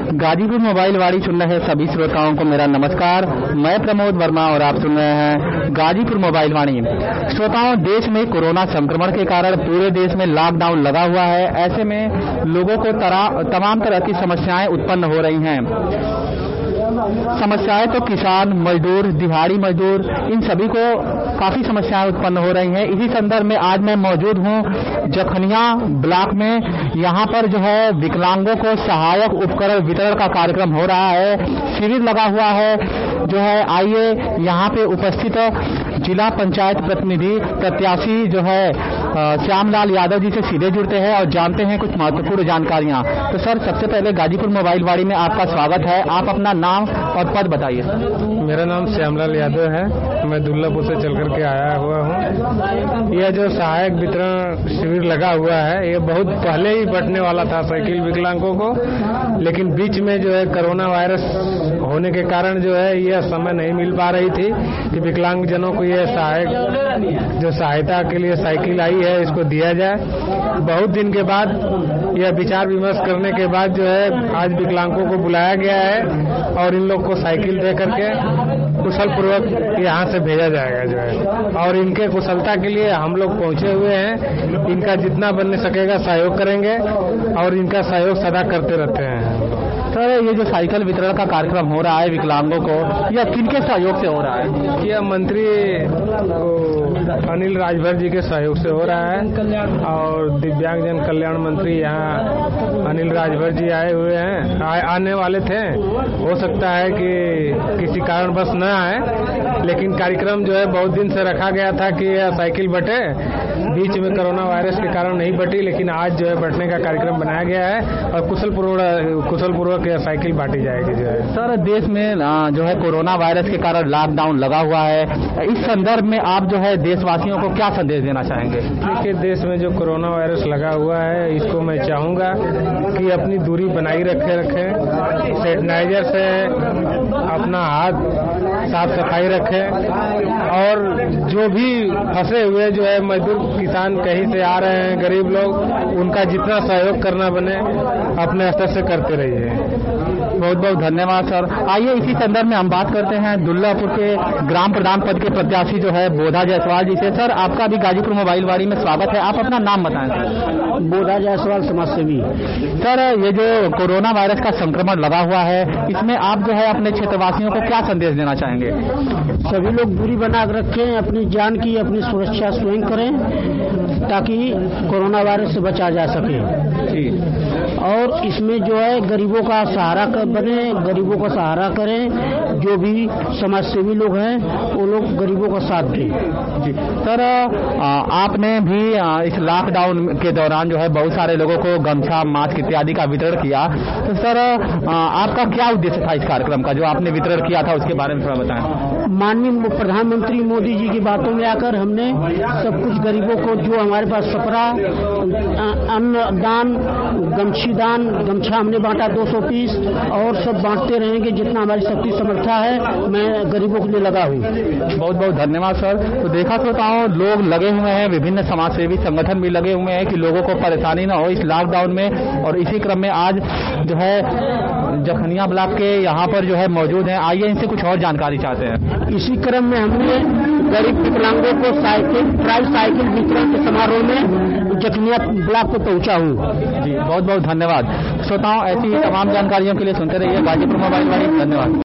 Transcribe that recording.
Ghazipur mobile वाणी सुन रहे सभी श्रोताओं को मेरा नमस्कार। मैं प्रमोद वर्मा और आप सुन रहे हैं गाजीपुर मोबाइल वाणी। श्रोताओं, देश में कोरोना संक्रमण के कारण पूरे देश में लॉकडाउन लगा हुआ है। ऐसे में लोगों को तमाम तरह की समस्याएं उत्पन्न हो रही हैं। समस्याएं तो किसान, मजदूर, दिहाड़ी मजदूर, इन सभी को काफी समस्याएं उत्पन्न हो रही हैं। इसी संदर्भ में आज मैं मौजूद हूं जखनिया ब्लॉक में। यहां पर जो है विकलांगों को सहायक उपकरण वितरण का कार्यक्रम हो रहा है, शिविर लगा हुआ है जो है। आइए यहां पे उपस्थित जिला पंचायत प्रतिनिधि प्रत्याशी जो है श्यामलाल यादव जी से सीधे जुड़ते हैं और जानते हैं कुछ महत्वपूर्ण जानकारियां। तो सर, सबसे पहले गाजीपुर मोबाइल वाणी में आपका स्वागत है। आप अपना नाम और पद बताइए। मेरा नाम श्यामलाल यादव है, मैं दुल्लापुर से चल करके आया हुआ हूँ। यह जो सहायक वितरण शिविर लगा हुआ है, ये बहुत पहले ही बंटने वाला था साइकिल विकलांगों को, लेकिन बीच में जो है कोरोना वायरस होने के कारण जो है यह समय नहीं मिल पा रही थी कि विकलांग जनों को यह सहायक जो सहायता के लिए साइकिल आई है इसको दिया जाए। बहुत दिन के बाद यह विचार विमर्श करने के बाद जो है आज विकलांगों को बुलाया गया है और इन लोग को साइकिल दे करके कुशल पूर्वक यहाँ से भेजा जाएगा जो है। और इनके कुशलता के लिए हम लोग पहुंचे हुए हैं। इनका जितना बन सकेगा सहयोग करेंगे और इनका सहयोग सदा करते रहते हैं। सर, ये जो साइकिल वितरण का कार्यक्रम हो रहा है विकलांगों को, यह किनके सहयोग से हो रहा है? यह मंत्री अनिल राजभर जी के सहयोग से हो रहा है और दिव्यांगजन कल्याण मंत्री यहाँ अनिल राजभर जी आए हुए हैं, आने वाले थे। हो सकता है कि किसी कारणवश न आए, लेकिन कार्यक्रम जो है बहुत दिन से रखा गया था कि यह साइकिल बटे। बीच में कोरोना वायरस के कारण नहीं बटी, लेकिन आज जो है बटने का कार्यक्रम बनाया गया है और कुशल पूर्वक यह साइकिल बांटी जाएगी जो है। सर, देश में जो है कोरोना वायरस के कारण लॉकडाउन लगा हुआ है। इस संदर्भ में आप जो है देशवासियों को क्या संदेश देना चाहेंगे? देखिए, देश में जो कोरोना वायरस लगा हुआ है, इसको मैं चाहूंगा कि अपनी दूरी बनाई रखें, सैनिटाइजर से अपना हाथ साफ सफाई रखें और जो भी फंसे हुए जो है मजदूर किसान कहीं से आ रहे हैं, गरीब लोग, उनका जितना सहयोग करना बने अपने स्तर से करते रहिए। बहुत बहुत धन्यवाद सर। आइए इसी संदर्भ में हम बात करते हैं दुल्लापुर के ग्राम प्रधान पद के प्रत्याशी जो है बोधा जायसवाल जी से। सर, आपका भी गाजीपुर मोबाइल वाणी में स्वागत है। आप अपना नाम बताएं सर। बोधा जायसवाल, समाजसेवी। सर, ये जो कोरोना वायरस का संक्रमण लगा हुआ है, इसमें आप जो है अपने क्षेत्रवासियों को क्या संदेश देना चाहेंगे? सभी लोग दूरी बना कर रखें, अपनी जान की अपनी सुरक्षा स्वयं करें ताकि कोरोना वायरस से बचा जा सके। जी। और इसमें जो है गरीबों का सहारा बने, गरीबों का सहारा करें। जो भी समाजसेवी लोग हैं वो लोग गरीबों का साथ दें। जी। सर, आपने भी इस लॉकडाउन के दौरान जो है बहुत सारे लोगों को गमछा, मास्क इत्यादि का वितरण किया। तो सर, आपका क्या उद्देश्य था इस कार्यक्रम का जो आपने वितरण किया था, उसके बारे में थोड़ा बताएं। माननीय प्रधानमंत्री मोदी जी की बातों में आकर हमने सब कुछ गरीबों को, जो हमारे पास सपरा, अन्नदान, गमछीदान, गमछा हमने बांटा 200 पीस और सब बांटते रहेंगे जितना हमारी शक्ति समर्था है। मैं गरीबों के लिए लगा हूँ। बहुत बहुत धन्यवाद सर। तो देखा श्रोताओं, लोग लगे हुए हैं, विभिन्न समाजसेवी संगठन भी लगे हुए हैं कि लोगों को परेशानी न हो इस लॉकडाउन में। और इसी क्रम में आज जो है जखनिया ब्लॉक के यहाँ पर जो है मौजूद हैं। आइए इनसे कुछ और जानकारी चाहते हैं। इसी क्रम में हमने गरीब विकलांगों को ट्राई साइकिल वितरण के समारोह में जखनिया ब्लॉक को पहुंचा हूँ। जी, बहुत बहुत धन्यवाद। श्रोताओं, ऐसी ही तमाम जानकारियों के लिए सुनते रहिए गाजीपुर मोबाइल वाणी। धन्यवाद।